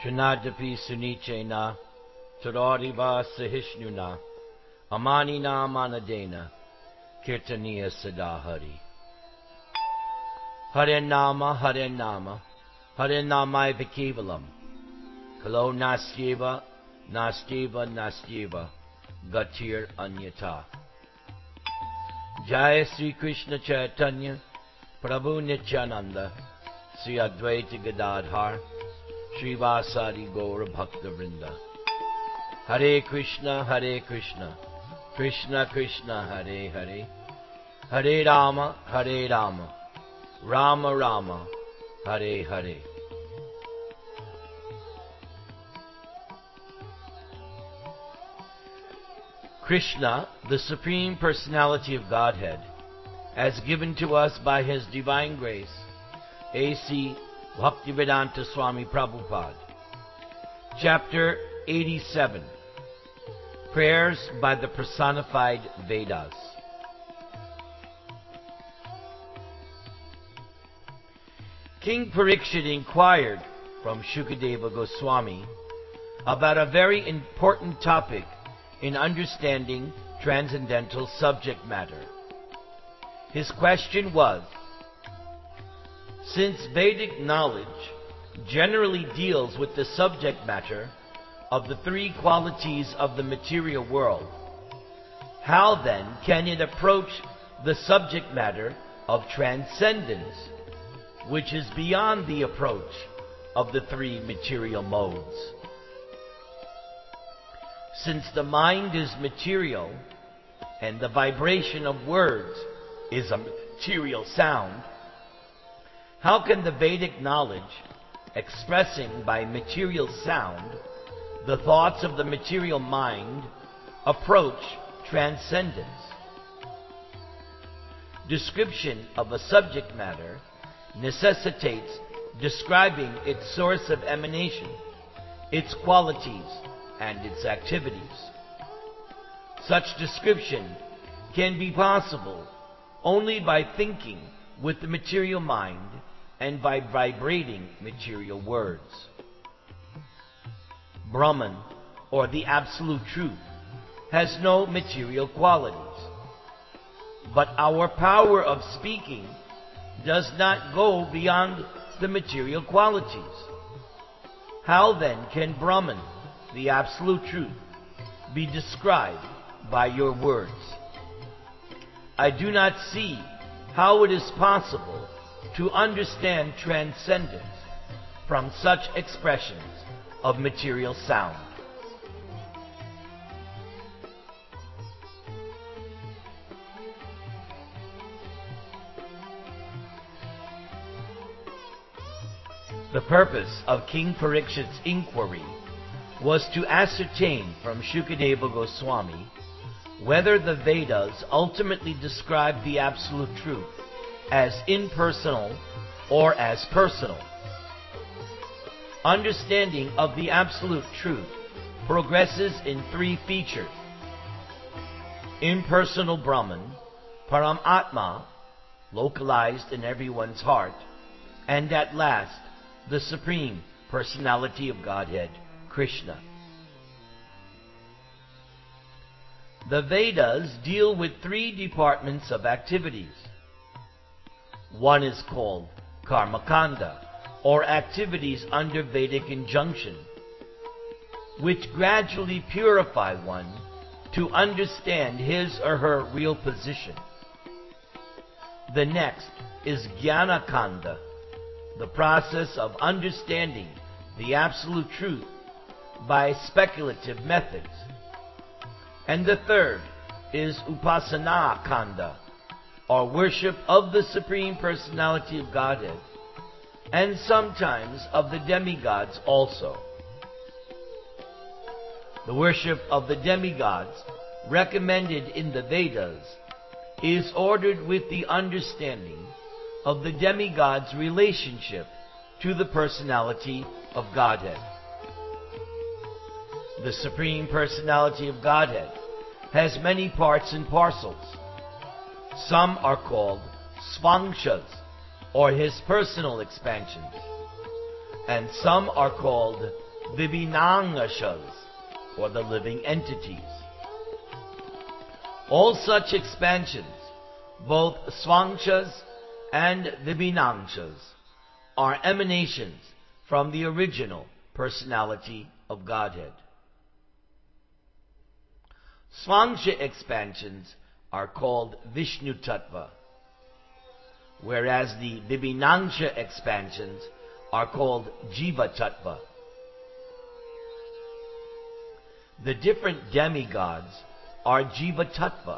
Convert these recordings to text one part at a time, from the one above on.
Trinadapi Sunichena, Taradiva Sahishnuna, Amanina Manadena, Kirtaniya Sadahari. Hare Nama, Hare Nama, Hare Namai Vikivalam, Kalo Nastyeva, Nastyeva, Nastyeva, Gatir Anyata. Jai Sri Krishna Chaitanya, Prabhu Nityananda, Sri Advaita Gadadhar, Sri Vasari Gaura Bhakta Vrinda. Hare Krishna, Krishna Krishna, Hare Hare, Hare Rama, Rama Rama, Hare Hare. Krishna, the Supreme Personality of Godhead, as given to us by His divine grace, A.C. Bhaktivedanta Swami Prabhupada. Chapter 87. Prayers by the Personified Vedas. King Parikshit inquired from Shukadeva Goswami about a very important topic in understanding transcendental subject matter. His question was, since Vedic knowledge generally deals with the subject matter of the three qualities of the material world, how then can it approach the subject matter of transcendence, which is beyond the approach of the three material modes? Since the mind is material and the vibration of words is a material sound, how can the Vedic knowledge, expressing by material sound the thoughts of the material mind, approach transcendence? Description of a subject matter necessitates describing its source of emanation, its qualities, and its activities. Such description can be possible only by thinking with the material mind and by vibrating material words. Brahman, or the Absolute Truth, has no material qualities. But our power of speaking does not go beyond the material qualities. How then can Brahman, the Absolute Truth, be described by your words? I do not see how it is possible to understand transcendence from such expressions of material sound. The purpose of King Parikshit's inquiry was to ascertain from Shukadeva Goswami whether the Vedas ultimately describe the Absolute Truth as impersonal or as personal. Understanding of the Absolute Truth progresses in three features: impersonal Brahman, Paramatma, localized in everyone's heart, and at last, the Supreme Personality of Godhead, Krishna. The Vedas deal with three departments of activities. One is called Karmakanda, or activities under Vedic injunction, which gradually purify one to understand his or her real position. The next is Jnanakanda, the process of understanding the Absolute Truth by speculative methods. And the third is Upasana Kanda, or worship of the Supreme Personality of Godhead, and sometimes of the demigods also. The worship of the demigods recommended in the Vedas is ordered with the understanding of the demigod's relationship to the personality of Godhead. The Supreme Personality of Godhead has many parts and parcels. Some are called Svangshas, or His personal expansions, and some are called Vibhinangashas, or the living entities. All such expansions, both Swangsha's and Vibhinangshas, are emanations from the original personality of Godhead. Swangsha expansions are called Vishnu Tattva, whereas the Vibhinangsha expansions are called Jiva Tattva. The different demigods are Jiva Tattva.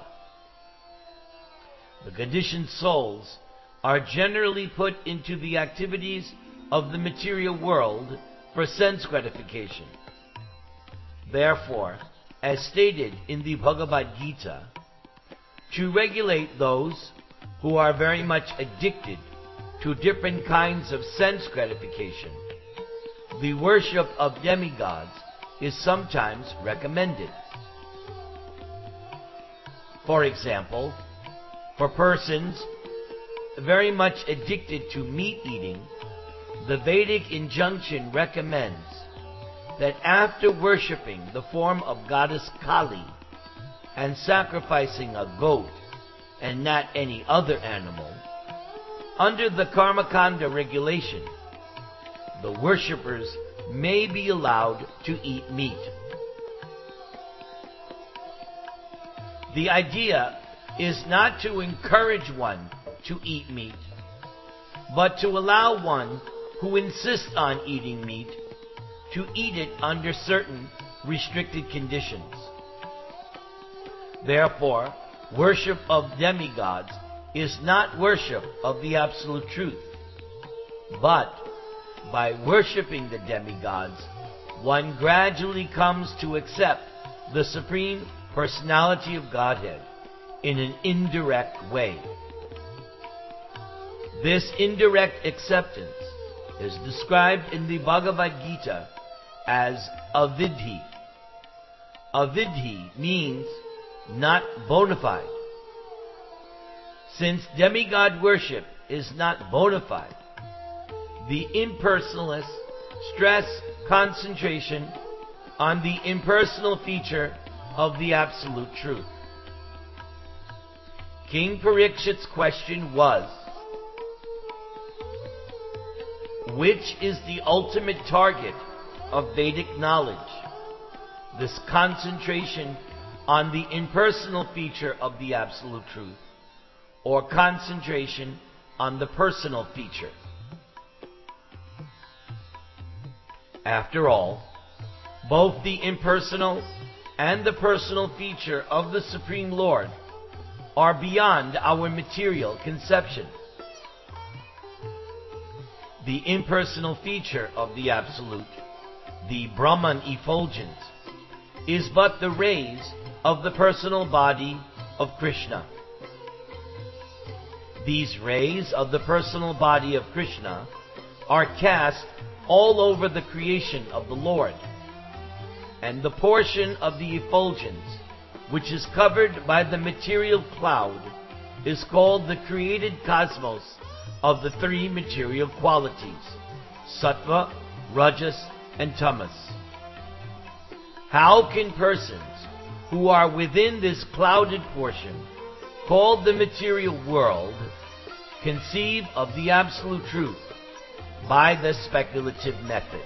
The conditioned souls are generally put into the activities of the material world for sense gratification. Therefore, as stated in the Bhagavad Gita, to regulate those who are very much addicted to different kinds of sense gratification, the worship of demigods is sometimes recommended. For example, for persons very much addicted to meat eating, the Vedic injunction recommends that after worshipping the form of goddess Kali and sacrificing a goat and not any other animal, under the Karmakanda regulation, the worshippers may be allowed to eat meat. The idea is not to encourage one to eat meat, but to allow one who insists on eating meat to eat it under certain restricted conditions. Therefore, worship of demigods is not worship of the Absolute Truth, but by worshipping the demigods, one gradually comes to accept the Supreme Personality of Godhead in an indirect way. This indirect acceptance is described in the Bhagavad Gita as avidhi. Avidhi means not bona fide. Since demigod worship is not bona fide, the impersonalists stress concentration on the impersonal feature of the Absolute Truth. King Parikshit's question was, which is the ultimate target of Vedic knowledge? This concentration on the impersonal feature of the Absolute Truth, or concentration on the personal feature? After all, both the impersonal and the personal feature of the Supreme Lord are beyond our material conception. The impersonal feature of the Absolute, the Brahman effulgence, is but the rays of the personal body of Krishna. These rays of the personal body of Krishna are cast all over the creation of the Lord, and the portion of the effulgence which is covered by the material cloud is called the created cosmos of the three material qualities, sattva, rajas, and tamas. How can persons who are within this clouded portion, called the material world, conceive of the Absolute Truth by the speculative method?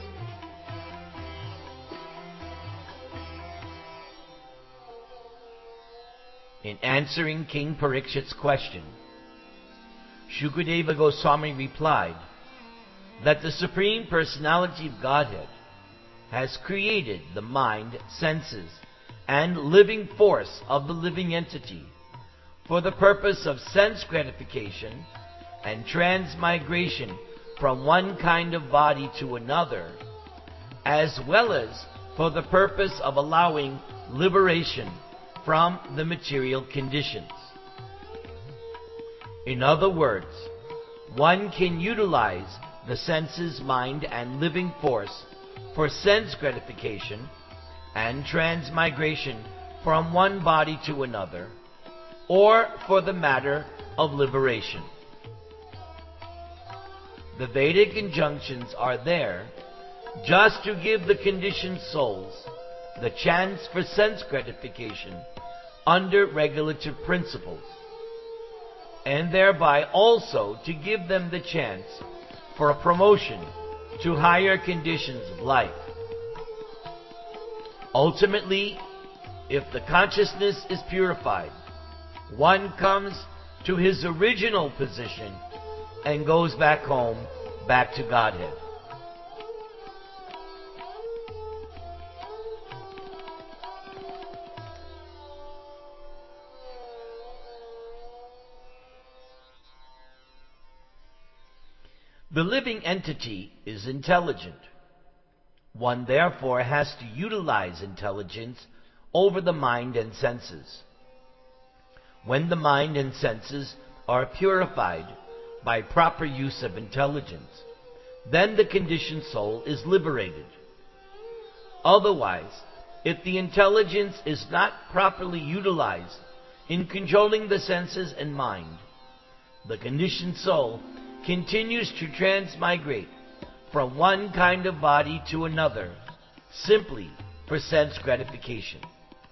In answering King Parikshit's question, Shukadeva Goswami replied that the Supreme Personality of Godhead has created the mind, senses, and living force of the living entity for the purpose of sense gratification and transmigration from one kind of body to another, as well as for the purpose of allowing liberation from the material conditions. In other words, one can utilize the senses, mind, and living force for sense gratification and transmigration from one body to another, or for the matter of liberation. The Vedic injunctions are there just to give the conditioned souls the chance for sense gratification under regulative principles, and thereby also to give them the chance for a promotion to higher conditions of life. Ultimately, if the consciousness is purified, one comes to his original position and goes back home, back to Godhead. The living entity is intelligent. One therefore has to utilize intelligence over the mind and senses. When the mind and senses are purified by proper use of intelligence, then the conditioned soul is liberated. Otherwise, if the intelligence is not properly utilized in controlling the senses and mind, the conditioned soul continues to transmigrate from one kind of body to another, simply for sense gratification.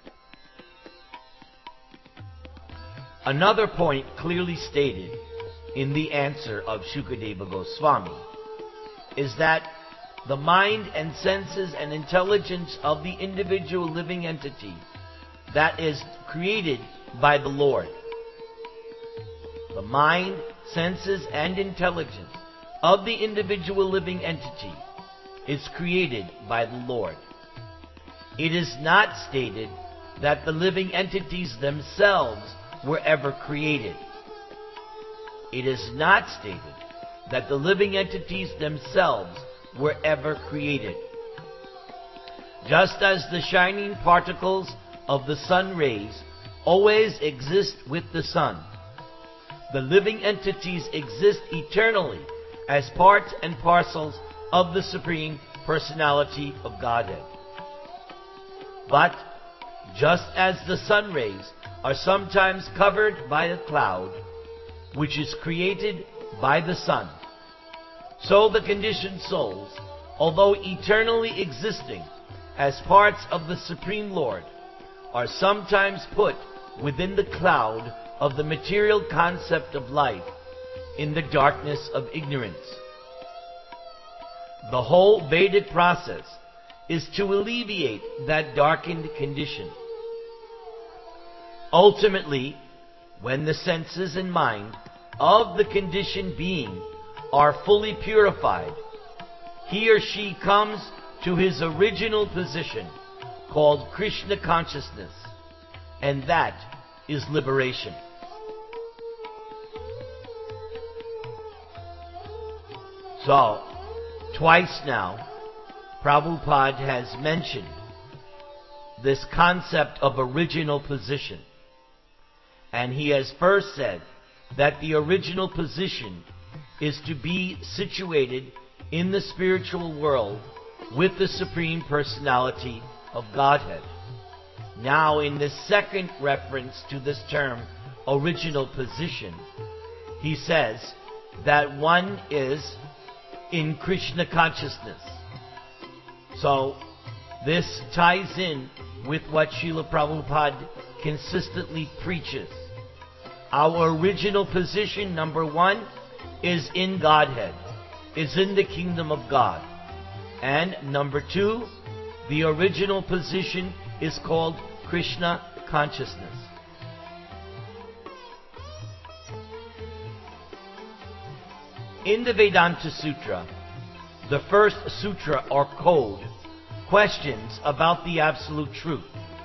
Another point clearly stated in the answer of Shukadeva Goswami is that the mind and senses and intelligence of the individual living entity that is created by the Lord. The mind, senses, and intelligence of the individual living entity is created by the Lord. It is not stated that the living entities themselves were ever created. It is not stated that the living entities themselves were ever created. Just as the shining particles of the sun rays always exist with the sun, the living entities exist eternally as parts and parcels of the Supreme Personality of Godhead. But, just as the sun rays are sometimes covered by a cloud, which is created by the sun, so the conditioned souls, although eternally existing as parts of the Supreme Lord, are sometimes put within the cloud of the material concept of life in the darkness of ignorance. The whole Vedic process is to alleviate that darkened condition. Ultimately, when the senses and mind of the conditioned being are fully purified, he or she comes to his original position called Krishna consciousness, and that is liberation. So, twice now, Prabhupada has mentioned this concept of original position. And he has first said that the original position is to be situated in the spiritual world with the Supreme Personality of Godhead. Now, in the second reference to this term, original position, he says that one is in Krishna consciousness. So, this ties in with what Srila Prabhupada consistently preaches. Our original position, number one, is in Godhead, is in the kingdom of God. And number two, the original position is called Krishna consciousness. In the Vedanta Sutra, the first sutra or code questions about the absolute truth.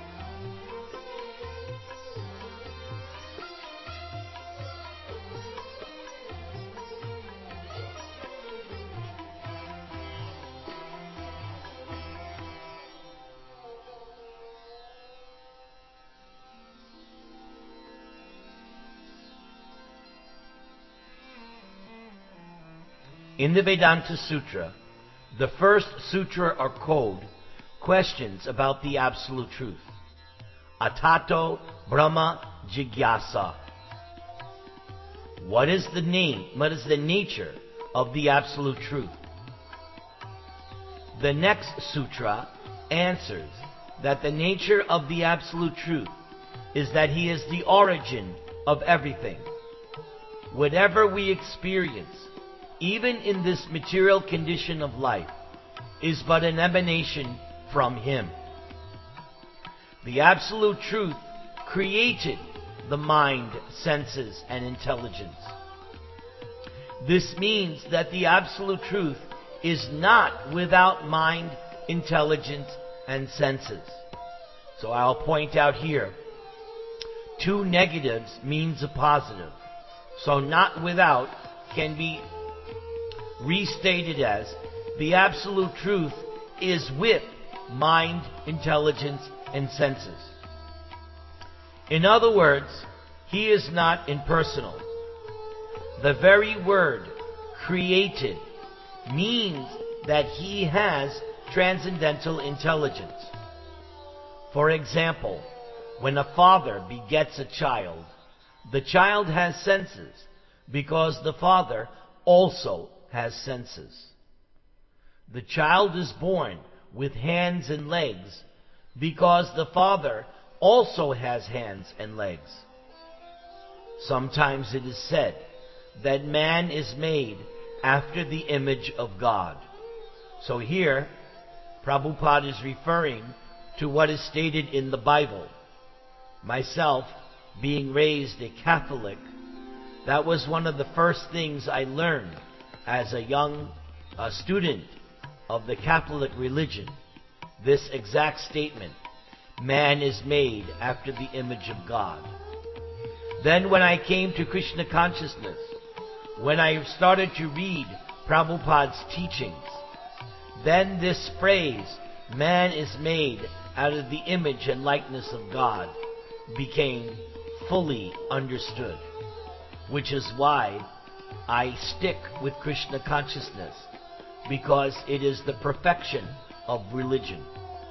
In the Vedanta Sutra, the first sutra or code questions about the absolute truth. Atato Brahma Jigyasa. What is the name? What is the nature of the absolute truth? The next sutra answers that the nature of the Absolute Truth is that He is the origin of everything. Whatever we experience, even in this material condition of life, is but an emanation from Him. The Absolute Truth created the mind, senses, and intelligence. This means that the Absolute Truth is not without mind, intelligence, and senses. So I'll point out here, two negatives means a positive. So not without can be restated as the Absolute Truth is with mind, intelligence, and senses. In other words, He is not impersonal. The very word created means that He has transcendental intelligence. For example, when a father begets a child, the child has senses because the father also has senses. The child is born with hands and legs because the father also has hands and legs. Sometimes it is said that man is made after the image of God. So here, Prabhupada is referring to what is stated in the Bible. Myself, being raised a Catholic, that was one of the first things I learned as a young student of the Catholic religion. This exact statement, man is made after the image of God. Then when I came to Krishna consciousness, when I started to read Prabhupada's teachings, then this phrase, man is made out of the image and likeness of God, became fully understood. Which is why I stick with Krishna consciousness, because it is the perfection of religion.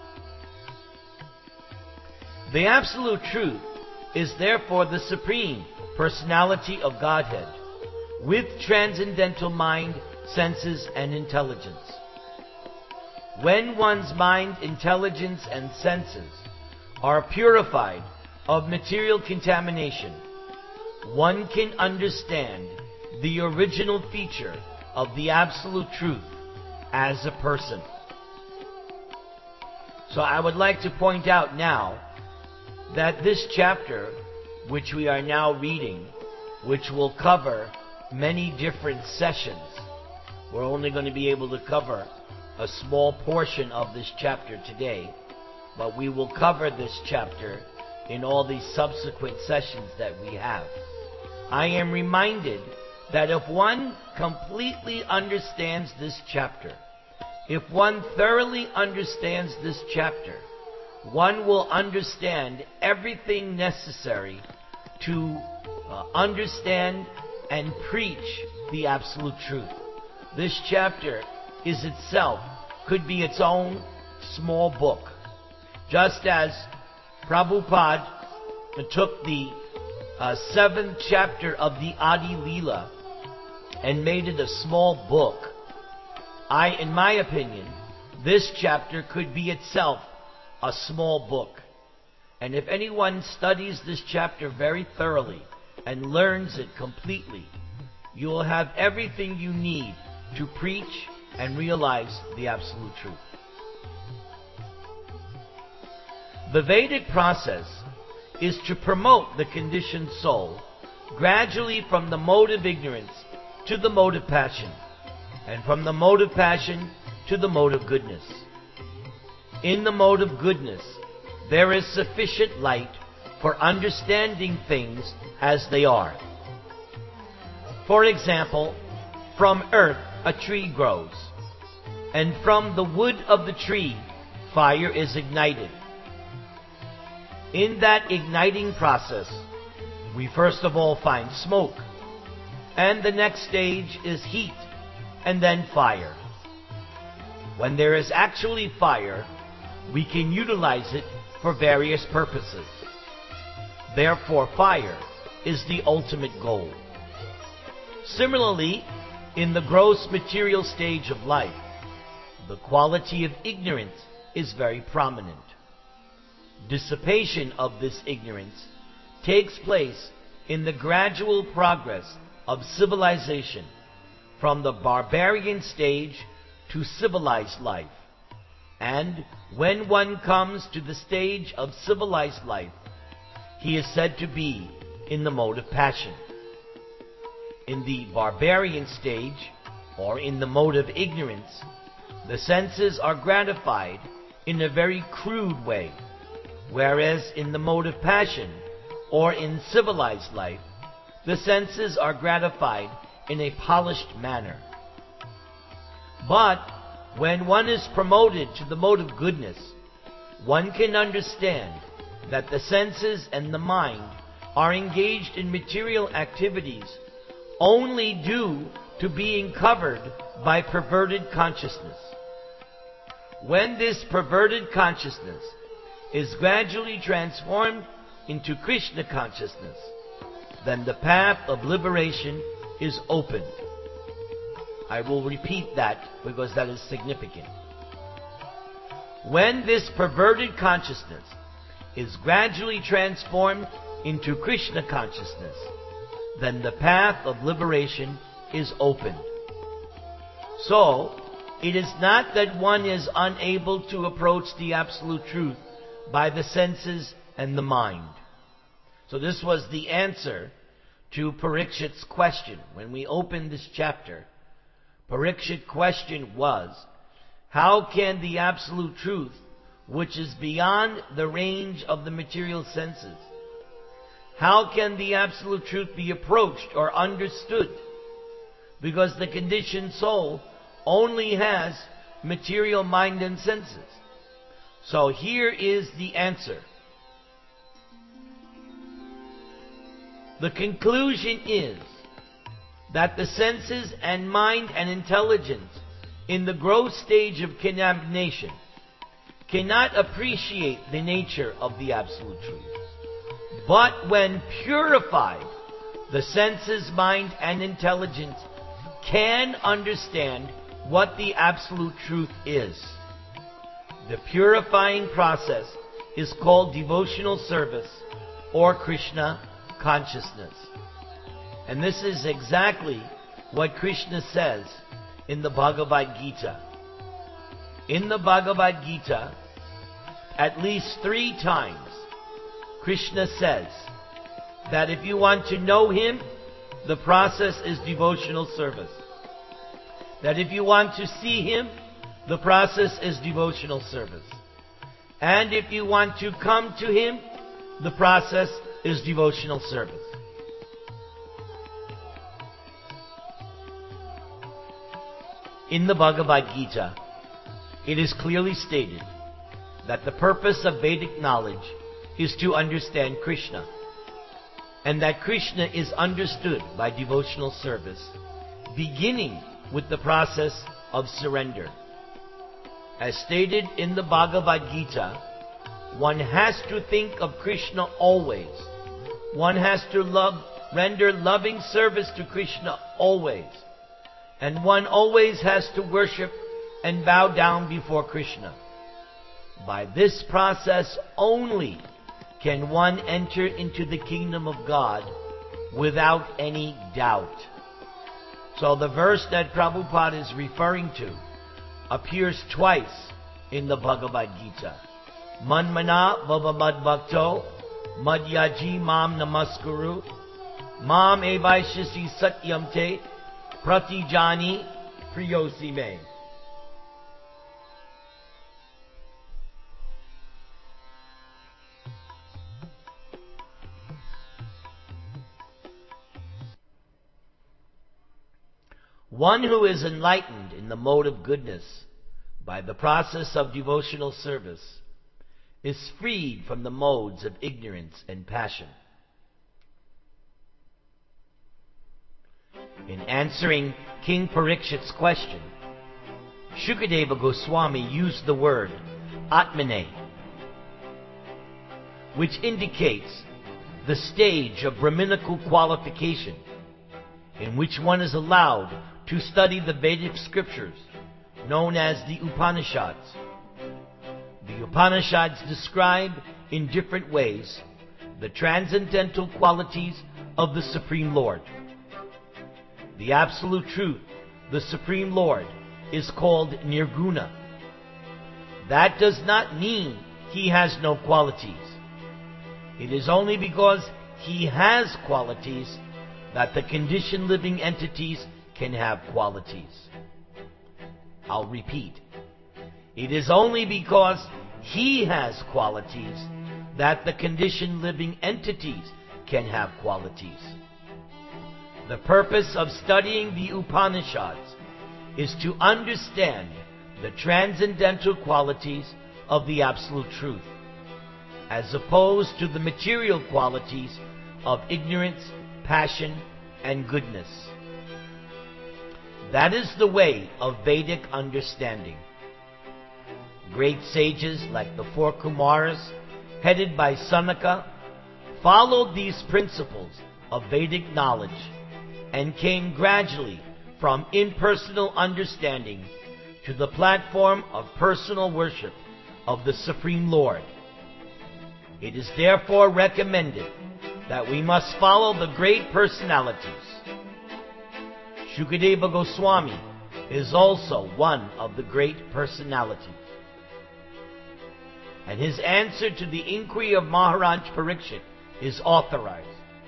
The Absolute Truth is therefore the Supreme Personality of Godhead, with transcendental mind, senses, and intelligence. When one's mind, intelligence, and senses are purified of material contamination, one can understand the original feature of the Absolute Truth as a person. So I would like to point out now that this chapter, which we are now reading, which will cover many different sessions, we're only going to be able to cover a small portion of this chapter today, but we will cover this chapter in all these subsequent sessions that we have. I am reminded that if one completely understands this chapter, if one thoroughly understands this chapter, one will understand everything necessary to understand and preach the Absolute Truth. This chapter is itself, could be its own small book. Just as Prabhupada took the 7th chapter of the Adi Leela and made it a small book, in my opinion, this chapter could be itself a small book. And if anyone studies this chapter very thoroughly and learns it completely, you will have everything you need to preach and realize the Absolute Truth. The Vedic process is to promote the conditioned soul gradually from the mode of ignorance to the mode of passion, and from the mode of passion to the mode of goodness. In the mode of goodness, there is sufficient light for understanding things as they are. For example, from earth a tree grows, and from the wood of the tree fire is ignited. In that igniting process, we first of all find smoke, and the next stage is heat, and then fire. When there is actually fire, we can utilize it for various purposes. Therefore, fire is the ultimate goal. Similarly, in the gross material stage of life, the quality of ignorance is very prominent. Dissipation of this ignorance takes place in the gradual progress of civilization from the barbarian stage to civilized life. And when one comes to the stage of civilized life, he is said to be in the mode of passion. In the barbarian stage, or in the mode of ignorance, the senses are gratified in a very crude way, whereas in the mode of passion, or in civilized life, the senses are gratified in a polished manner. But when one is promoted to the mode of goodness, one can understand that the senses and the mind are engaged in material activities only due to being covered by perverted consciousness. When this perverted consciousness is gradually transformed into Krishna consciousness, then the path of liberation is opened. I will repeat that because that is significant. When this perverted consciousness is gradually transformed into Krishna consciousness, then the path of liberation is opened. So, it is not that one is unable to approach the absolute truth by the senses and the mind. So this was the answer to Parikshit's question. When we opened this chapter, Parikshit's question was, how can the absolute truth, which is beyond the range of the material senses, how can the absolute truth be approached or understood? Because the conditioned soul only has material mind and senses. So here is the answer. The conclusion is that the senses and mind and intelligence in the growth stage of contamination cannot appreciate the nature of the absolute truth. But when purified, the senses, mind, and intelligence can understand what the absolute truth is. The purifying process is called devotional service or Krishna consciousness. And this is exactly what Krishna says in the Bhagavad Gita. In the Bhagavad Gita, at least 3 times, Krishna says that if you want to know Him, the process is devotional service. That if you want to see Him, the process is devotional service. And if you want to come to Him, the process is devotional service. In the Bhagavad Gita, it is clearly stated that the purpose of Vedic knowledge is to understand Krishna, and that Krishna is understood by devotional service, beginning with the process of surrender. As stated in the Bhagavad Gita, one has to think of Krishna always. One has to render loving service to Krishna always. And one always has to worship and bow down before Krishna. By this process only can one enter into the kingdom of God without any doubt. So the verse that Prabhupada is referring to appears twice in the Bhagavad Gita. Manmana Bhavamad Bhakto Madhyaji Mam Namaskuru Mam Evaishasi Satyamte Pratijani Priyosi Me. One who is enlightened in the mode of goodness by the process of devotional service is freed from the modes of ignorance and passion. In answering King Parikshit's question, Shukadeva Goswami used the word Atmane, which indicates the stage of Brahminical qualification in which one is allowed to study the Vedic scriptures known as the Upanishads. The Upanishads describe in different ways the transcendental qualities of the Supreme Lord. The Absolute Truth, the Supreme Lord, is called Nirguna. That does not mean He has no qualities. It is only because He has qualities that the conditioned living entities can have qualities. I'll repeat. It is only because He has qualities that the conditioned living entities can have qualities. The purpose of studying the Upanishads is to understand the transcendental qualities of the Absolute Truth, as opposed to the material qualities of ignorance, passion, and goodness. That is the way of Vedic understanding. Great sages like the four Kumaras, headed by Sanaka, followed these principles of Vedic knowledge and came gradually from impersonal understanding to the platform of personal worship of the Supreme Lord. It is therefore recommended that we must follow the great personalities. Shukadeva Goswami is also one of the great personalities. And his answer to the inquiry of Maharaj Parikshit is authorized.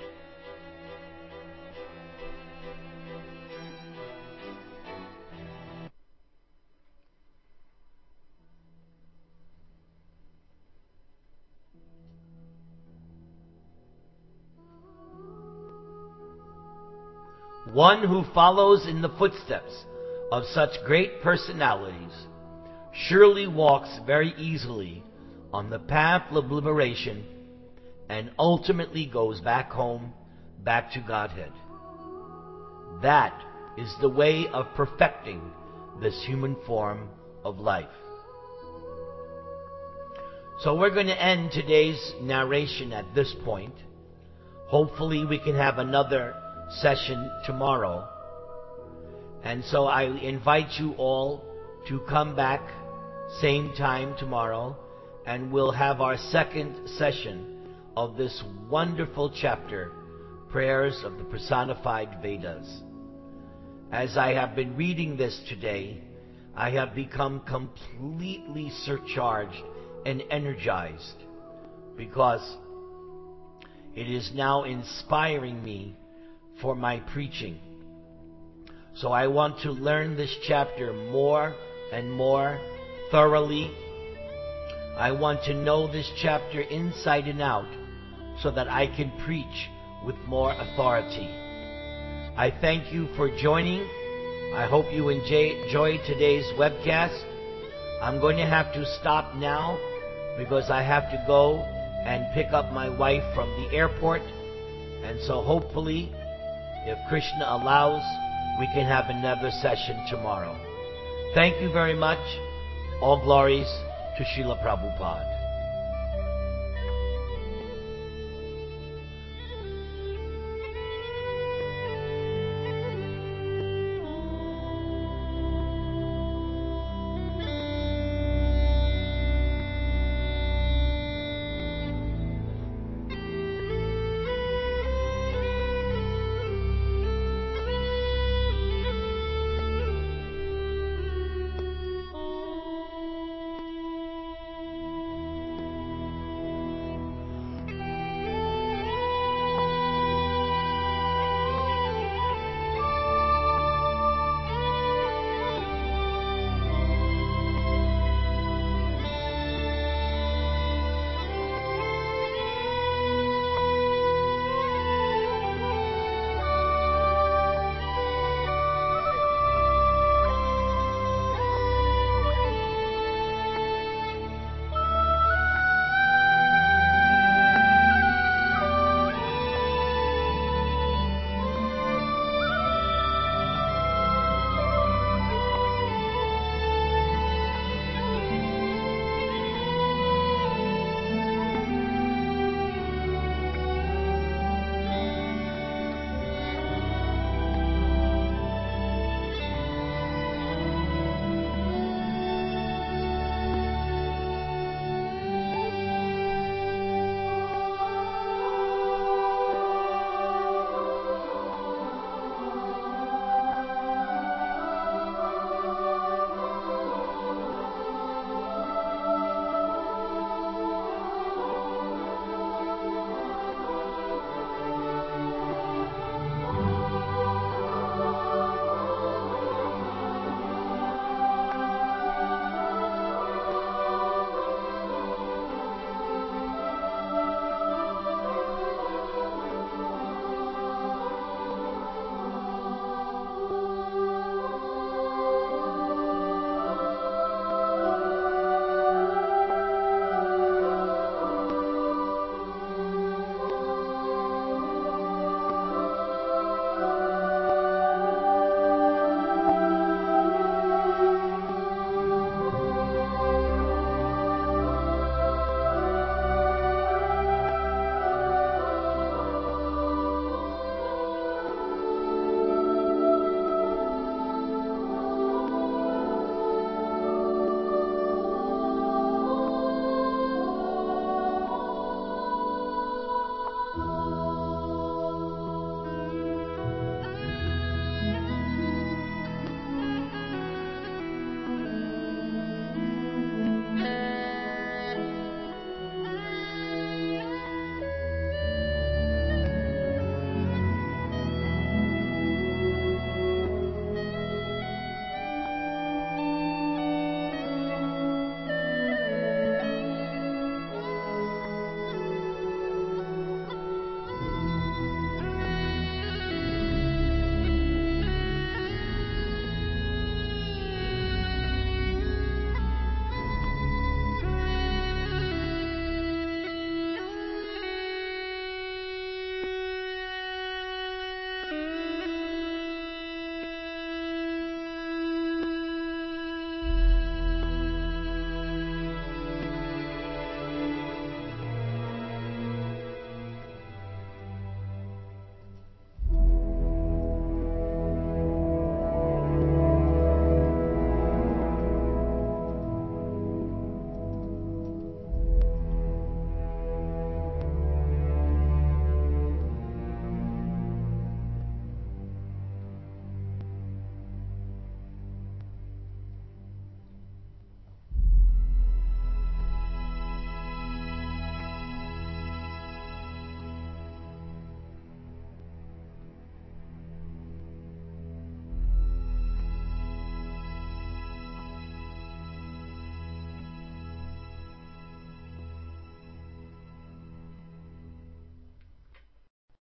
One who follows in the footsteps of such great personalities surely walks very easily on the path of liberation and ultimately goes back home, back to Godhead. That is the way of perfecting this human form of life. So we're going to end today's narration at this point. Hopefully we can have another session tomorrow. And so I invite you all to come back same time tomorrow, and we'll have our second session of this wonderful chapter, Prayers of the Personified Vedas. As I have been reading this today, I have become completely surcharged and energized, because it is now inspiring me for my preaching. So I want to learn this chapter more and more thoroughly. I want to know this chapter inside and out so that I can preach with more authority. I thank you for joining. I hope you enjoyed today's webcast. I'm going to have to stop now because I have to go and pick up my wife from the airport. And so hopefully, if Krishna allows, we can have another session tomorrow. Thank you very much. All glories to Srila Prabhupada.